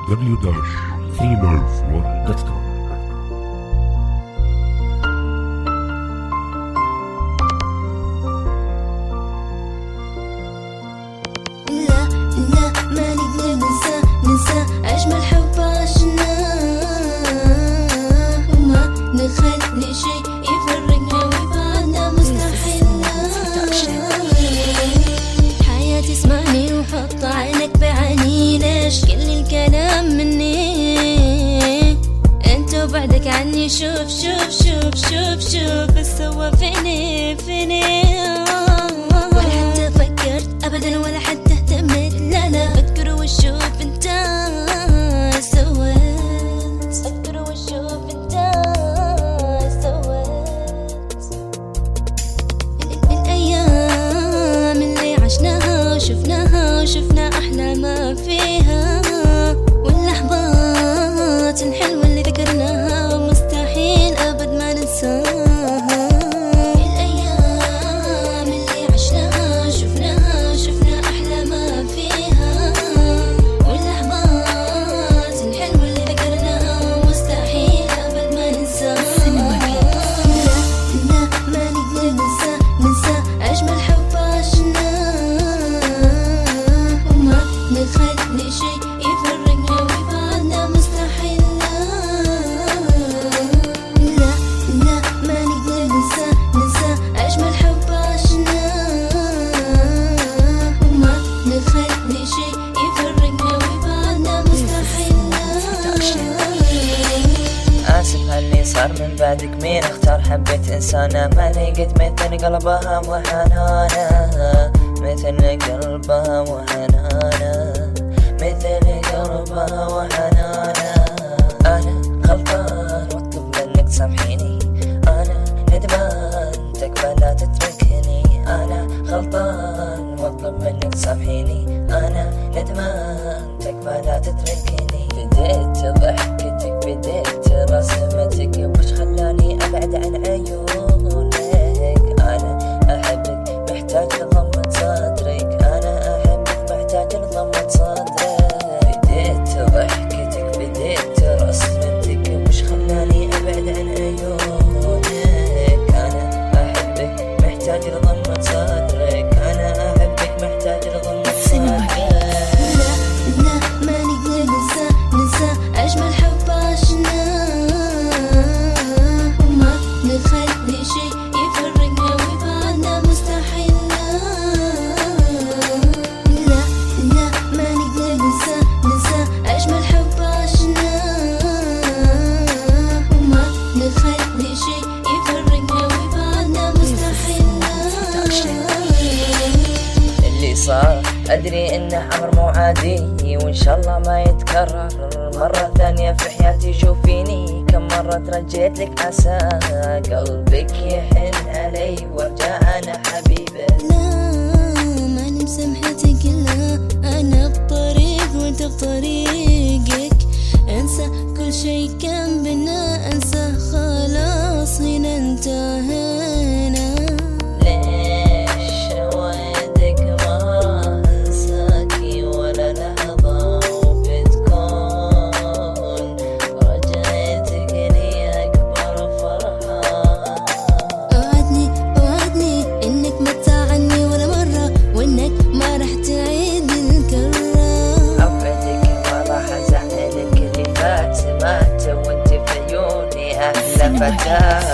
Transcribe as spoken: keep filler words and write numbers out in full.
دبليو داش ثري ناين فور دوت كوم. لا لا ما نقدر ننسى ننسى أجمل حب عشناه، وما نخلي شيء يفرقنا ويبعدنا مستحيل. حياتي اسمعني وحط عينك بعيني، ليش كل الكلام مني؟ انت وبعدك عني، شوف شوف شوف شوف شوف السوا فيني فيني. ولا حتى فكرت ابدا ولا حتى اهتميت، لا لا فكر وشوف انت سويت، فكر وشوف انت سويت. الايام اللي عشناها وشفناها وشفنا احلى ما فيها، واللحظات الحلوة اللي ذكرناها مستحيل ابد ما ننساها. الايام اللي عشناها شفناها شفنا احلى ما فيها، واللحظات الحلوة اللي ذكرناها مستحيل ابد ما ننساها. لا لا ما نقدر ننسى ننسى اجمل حب عشناه، وما نخلي شيء يفرقنا ويبعدنا مستحيل. لا لا ما نقدر ننسى ننسى أجمل حب عشناه، وما نخلي شيء يفرقنا ويبعدنا مستحيل. آسف عاللي صار من بعدك، مين اختار حبيت إنسانة ما لقيت مثل قلبها وحنانة، مثل قلبها وحنانة، مثل قلبها وحنانة. أنا غلطان واطلب منك تسامحيني، أنا ندمان تقبل لا تتركني. أنا غلطان واطلب منك تسامحيني، أنا ندمان تقبل لا تتركني. بديت ضحكتك بديت رسمتك، وش خلاني أبعد عن عيونك؟ أنا أحبك محتاج لضمة صدرك، أنا أحبك محتاج لضمة صدرك. بديت ضحكتك بديت رسمتك، وش خلاني أبعد عن عيونك؟ أنا أحبك محتاج لضمة صدرك، أنا أحبك محتاج لضمة صدرك. لا لا ما نقدر ننسى ننسى أجمل حب عشناه، وما نخلي شيء يفرقنا ويبعدنا مستحيل. لا لا ما نقدر ننسى ننسى أجمل حب عشناه، وما نخلي شيء يفرقنا ويبعدنا مستحيل. اللي صار أدري إنه أمر مو عادي، وإن شاء الله ما يتكرر مرة ثانية في حياتي. شوفيني كم مرة ترجيت لك عسى قلبك يحن علي وارجع أنا حبيبه. لا ما ننسى محيطي كلها، أنا بطريق وأنت بطريقك. انسى كل شي كان بينا، انسى خلاص هنا انتهينا. ليش وعدك ما انساكي ولا لحظة، وبتكون رجعتك لي أكبر فرحة. وعدني وعدني إنك ما تزعلني ولا مرة، وإنك ما رح تعيد الكرة. أوعدك ما راح أزعلك، اللي فات مات وانت في عيوني أحلى فتاة.